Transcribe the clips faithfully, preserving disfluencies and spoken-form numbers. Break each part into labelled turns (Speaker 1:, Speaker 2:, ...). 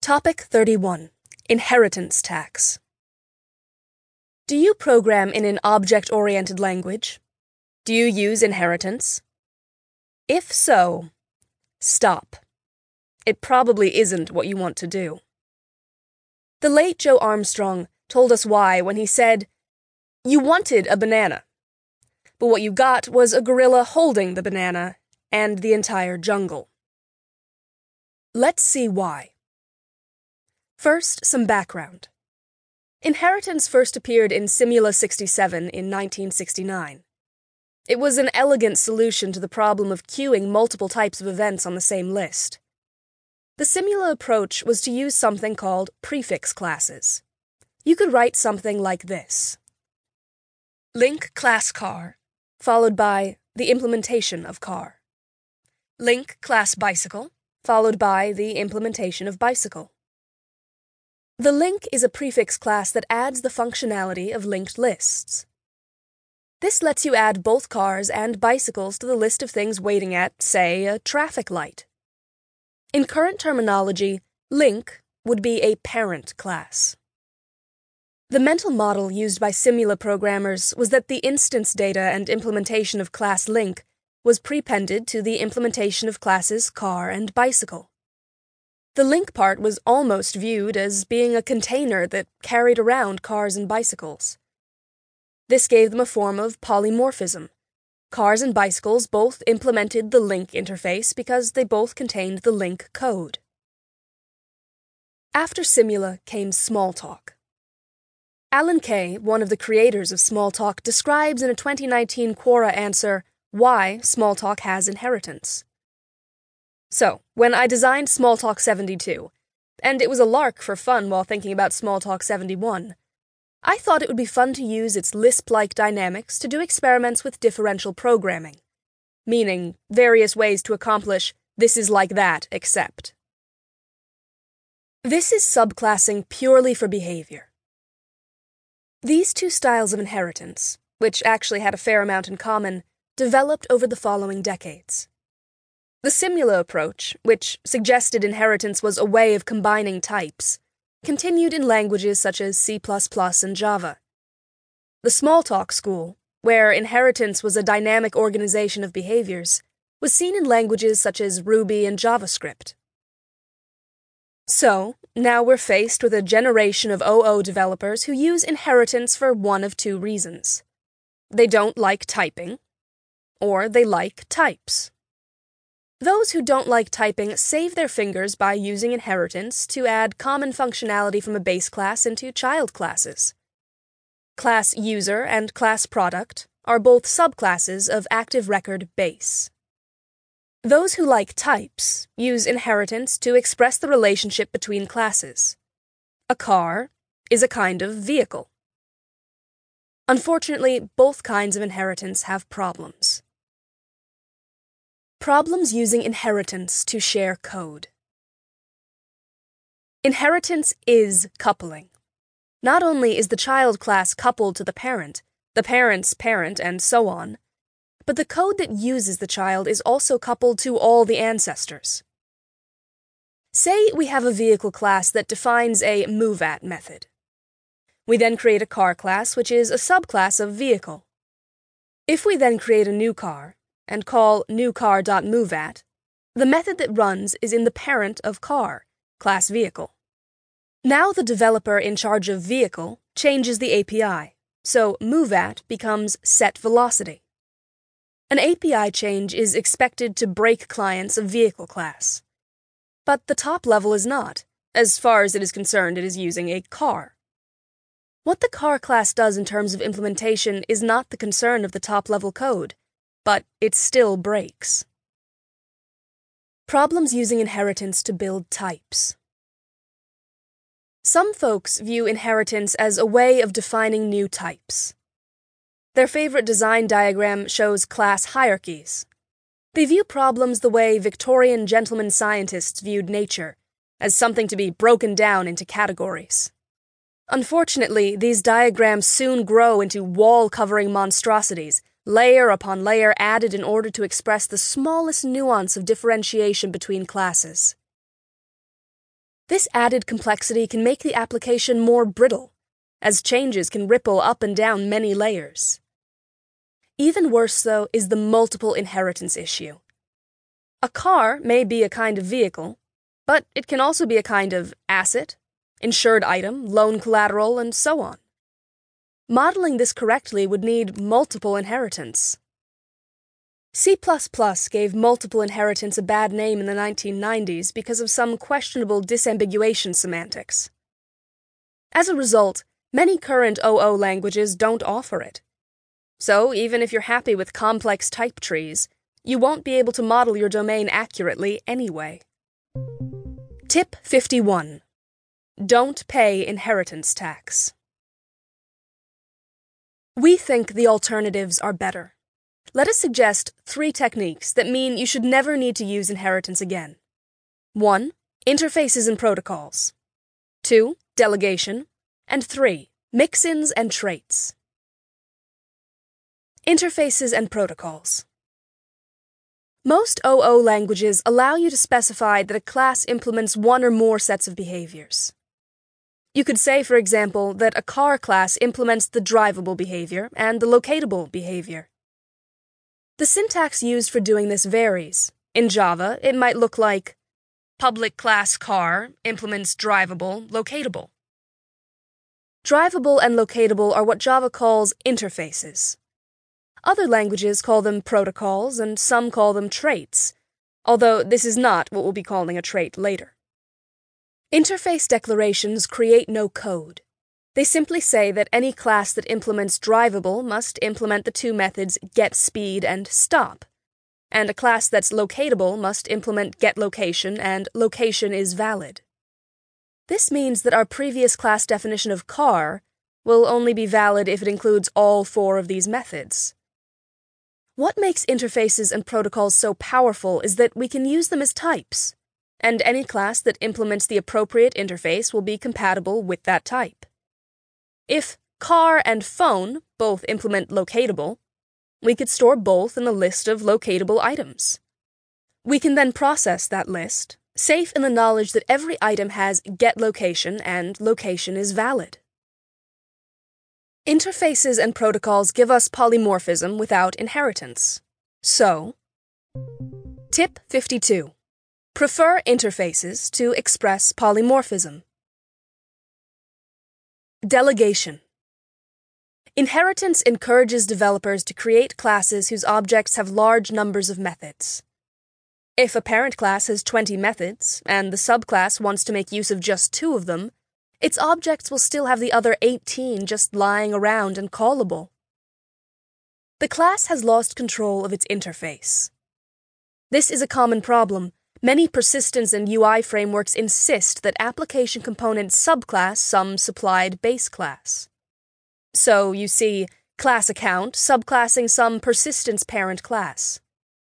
Speaker 1: Topic thirty-one. Inheritance tax. Do you program in an object-oriented language? Do you use inheritance? If so, stop. It probably isn't what you want to do. The late Joe Armstrong told us why when he said, "You wanted a banana, but what you got was a gorilla holding the banana and the entire jungle." Let's see why. First, some background. Inheritance first appeared in Simula sixty-seven in nineteen sixty-nine. It was an elegant solution to the problem of queuing multiple types of events on the same list. The Simula approach was to use something called prefix classes. You could write something like this: link class car, followed by the implementation of car. Link class bicycle, followed by the implementation of bicycle. The link is a prefix class that adds the functionality of linked lists. This lets you add both cars and bicycles to the list of things waiting at, say, a traffic light. In current terminology, link would be a parent class. The mental model used by Simula programmers was that the instance data and implementation of class link was prepended to the implementation of classes car and bicycle. The link part was almost viewed as being a container that carried around cars and bicycles. This gave them a form of polymorphism. Cars and bicycles both implemented the link interface because they both contained the link code. After Simula came Smalltalk. Alan Kay, one of the creators of Smalltalk, describes in a twenty nineteen Quora answer why Smalltalk has inheritance. So, when I designed Smalltalk seventy-two, and it was a lark for fun while thinking about Smalltalk seventy-one, I thought it would be fun to use its Lisp-like dynamics to do experiments with differential programming, meaning various ways to accomplish this is like that except. This is subclassing purely for behavior. These two styles of inheritance, which actually had a fair amount in common, developed over the following decades. The Simula approach, which suggested inheritance was a way of combining types, continued in languages such as C plus plus and Java. The Smalltalk school, where inheritance was a dynamic organization of behaviors, was seen in languages such as Ruby and JavaScript. So, now we're faced with a generation of O O developers who use inheritance for one of two reasons. They don't like typing, or they like types. Those who don't like typing save their fingers by using inheritance to add common functionality from a base class into child classes. Class user and class product are both subclasses of active record base. Those who like types use inheritance to express the relationship between classes. A car is a kind of vehicle. Unfortunately, both kinds of inheritance have problems. Problems using inheritance to share code. Inheritance is coupling. Not only is the child class coupled to the parent, the parent's parent, and so on, but the code that uses the child is also coupled to all the ancestors. Say we have a vehicle class that defines a moveAt method. We then create a car class, which is a subclass of vehicle. If we then create a new car, and call newcar.moveAt, the method that runs is in the parent of car, class vehicle. Now the developer in charge of vehicle changes the A P I, so moveAt becomes setVelocity. An A P I change is expected to break clients of vehicle class. But the top level is not. As far as it is concerned, it is using a car. What the car class does in terms of implementation is not the concern of the top-level code, but it still breaks. Problems using inheritance to build types. Some folks view inheritance as a way of defining new types. Their favorite design diagram shows class hierarchies. They view problems the way Victorian gentleman scientists viewed nature, as something to be broken down into categories. Unfortunately, these diagrams soon grow into wall-covering monstrosities, layer upon layer added in order to express the smallest nuance of differentiation between classes. This added complexity can make the application more brittle, as changes can ripple up and down many layers. Even worse, though, is the multiple inheritance issue. A car may be a kind of vehicle, but it can also be a kind of asset, insured item, loan collateral, and so on. Modeling this correctly would need multiple inheritance. C plus plus gave multiple inheritance a bad name in the nineteen nineties because of some questionable disambiguation semantics. As a result, many current O O languages don't offer it. So even if you're happy with complex type trees, you won't be able to model your domain accurately anyway. Tip fifty-one. Don't pay inheritance tax. We think the alternatives are better. Let us suggest three techniques that mean you should never need to use inheritance again. one. Interfaces and protocols. two. Delegation. And three. Mix-ins and traits. Interfaces and protocols. Most O O languages allow you to specify that a class implements one or more sets of behaviors. You could say, for example, that a car class implements the drivable behavior and the locatable behavior. The syntax used for doing this varies. In Java, it might look like public class car implements drivable, locatable. Drivable and locatable are what Java calls interfaces. Other languages call them protocols, and some call them traits, although this is not what we'll be calling a trait later. Interface declarations create no code. They simply say that any class that implements drivable must implement the two methods getSpeed and stop, and a class that's locatable must implement getLocation and locationIsValid. This means that our previous class definition of car will only be valid if it includes all four of these methods. What makes interfaces and protocols so powerful is that we can use them as types, and any class that implements the appropriate interface will be compatible with that type. If car and phone both implement locatable, we could store both in the list of locatable items. We can then process that list, safe in the knowledge that every item has getLocation and locationIsValid. Interfaces and protocols give us polymorphism without inheritance. So, Tip fifty-two. Prefer interfaces to express polymorphism. Delegation. Inheritance encourages developers to create classes whose objects have large numbers of methods. If a parent class has twenty methods, and the subclass wants to make use of just two of them, its objects will still have the other eighteen just lying around and callable. The class has lost control of its interface. This is a common problem. Many persistence and U I frameworks insist that application components subclass some supplied base class. So, you see, class account subclassing some persistence parent class.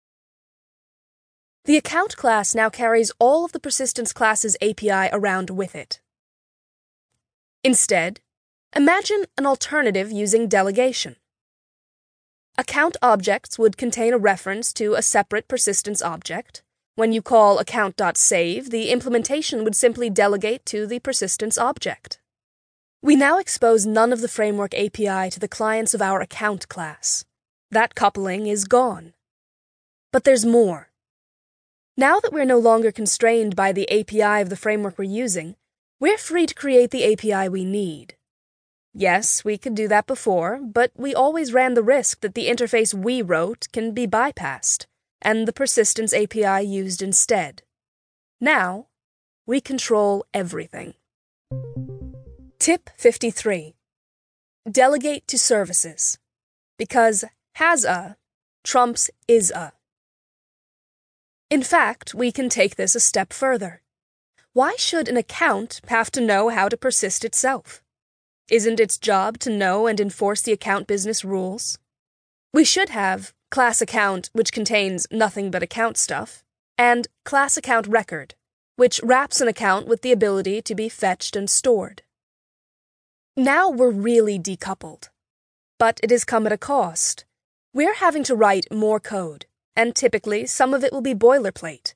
Speaker 1: The account class now carries all of the persistence class's A P I around with it. Instead, imagine an alternative using delegation. Account objects would contain a reference to a separate persistence object. When you call account.save, the implementation would simply delegate to the persistence object. We now expose none of the framework A P I to the clients of our account class. That coupling is gone. But there's more. Now that we're no longer constrained by the A P I of the framework we're using, we're free to create the A P I we need. Yes, we could do that before, but we always ran the risk that the interface we wrote can be bypassed, and the persistence A P I used instead. Now, we control everything. Tip fifty-three. Delegate to services, because has a trumps is a. In fact, we can take this a step further. Why should an account have to know how to persist itself? Isn't its job to know and enforce the account business rules? We should have class account, which contains nothing but account stuff, and class account record, which wraps an account with the ability to be fetched and stored. Now we're really decoupled. But it has come at a cost. We're having to write more code, and typically some of it will be boilerplate.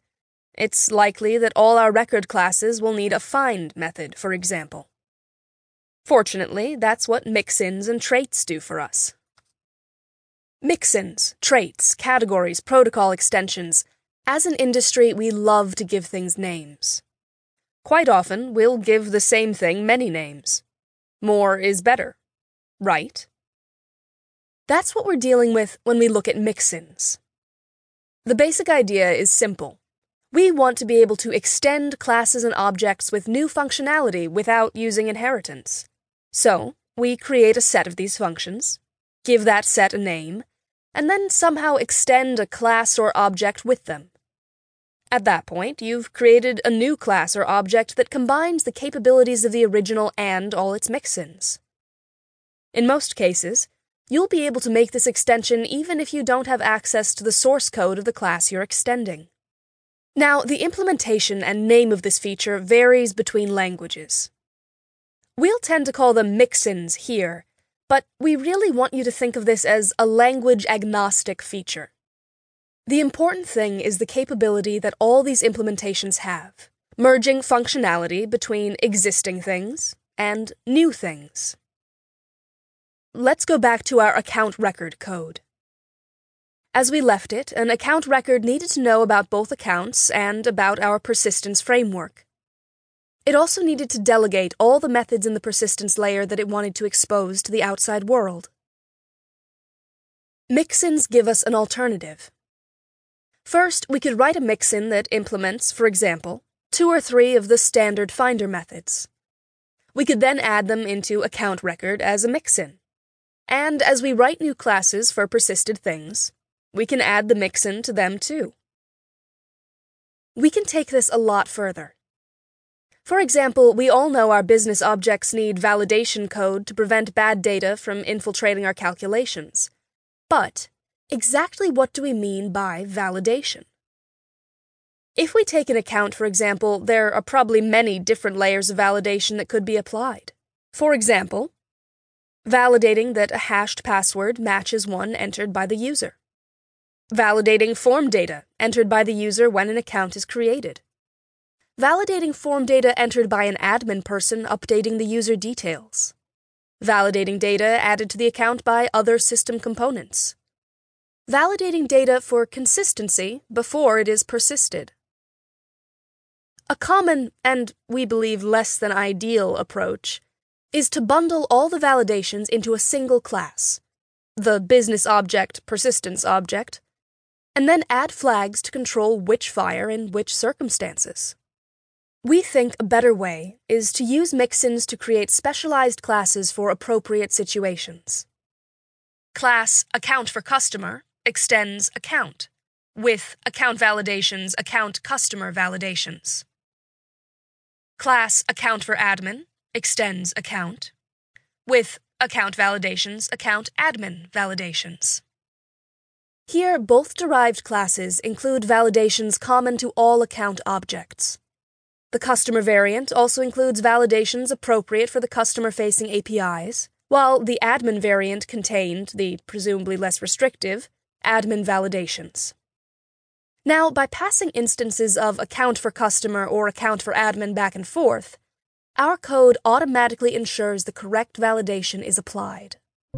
Speaker 1: It's likely that all our record classes will need a find method, for example. Fortunately, that's what mixins and traits do for us. Mixins, traits, categories, protocol extensions. As an industry, we love to give things names. Quite often, we'll give the same thing many names. More is better, right? That's what we're dealing with when we look at mixins. The basic idea is simple. We want to be able to extend classes and objects with new functionality without using inheritance. So, we create a set of these functions, give that set a name, and then somehow extend a class or object with them. At that point, you've created a new class or object that combines the capabilities of the original and all its mixins. In most cases, you'll be able to make this extension even if you don't have access to the source code of the class you're extending. Now, the implementation and name of this feature varies between languages. We'll tend to call them mixins here, but we really want you to think of this as a language-agnostic feature. The important thing is the capability that all these implementations have, merging functionality between existing things and new things. Let's go back to our account record code. As we left it, an account record needed to know about both accounts and about our persistence framework. It also needed to delegate all the methods in the persistence layer that it wanted to expose to the outside world. Mixins give us an alternative. First, we could write a mixin that implements, for example, two or three of the standard finder methods. We could then add them into account record as a mixin. And as we write new classes for persisted things, we can add the mixin to them too. We can take this a lot further. For example, we all know our business objects need validation code to prevent bad data from infiltrating our calculations. But exactly what do we mean by validation? If we take an account, for example, there are probably many different layers of validation that could be applied. For example, validating that a hashed password matches one entered by the user. Validating form data entered by the user when an account is created. Validating form data entered by an admin person updating the user details. Validating data added to the account by other system components. Validating data for consistency before it is persisted. A common, and we believe less than ideal, approach is to bundle all the validations into a single class, the business object persistence object, and then add flags to control which fire in which circumstances. We think a better way is to use mixins to create specialized classes for appropriate situations. Class account for customer extends account, with account validations account customer validations. Class account for admin extends account, with account validations account admin validations. Here, both derived classes include validations common to all account objects. The customer variant also includes validations appropriate for the customer-facing A P Is, while the admin variant contained the presumably less restrictive admin validations. Now, by passing instances of account for customer or account for admin back and forth, our code automatically ensures the correct validation is applied.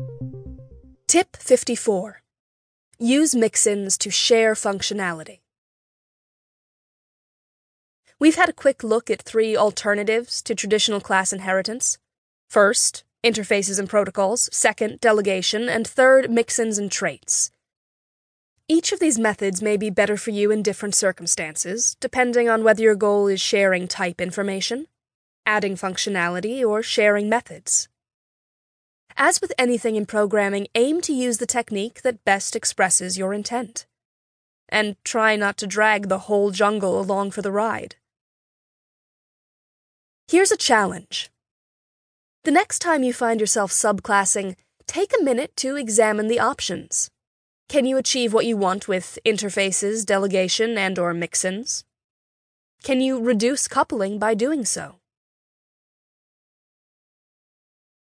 Speaker 1: Tip fifty-four. Use mixins to share functionality. We've had a quick look at three alternatives to traditional class inheritance. First, interfaces and protocols. Second, delegation. And third, mixins and traits. Each of these methods may be better for you in different circumstances, depending on whether your goal is sharing type information, adding functionality, or sharing methods. As with anything in programming, aim to use the technique that best expresses your intent. And try not to drag the whole jungle along for the ride. Here's a challenge. The next time you find yourself subclassing, take a minute to examine the options. Can you achieve what you want with interfaces, delegation, and or mixins? Can you reduce coupling by doing so?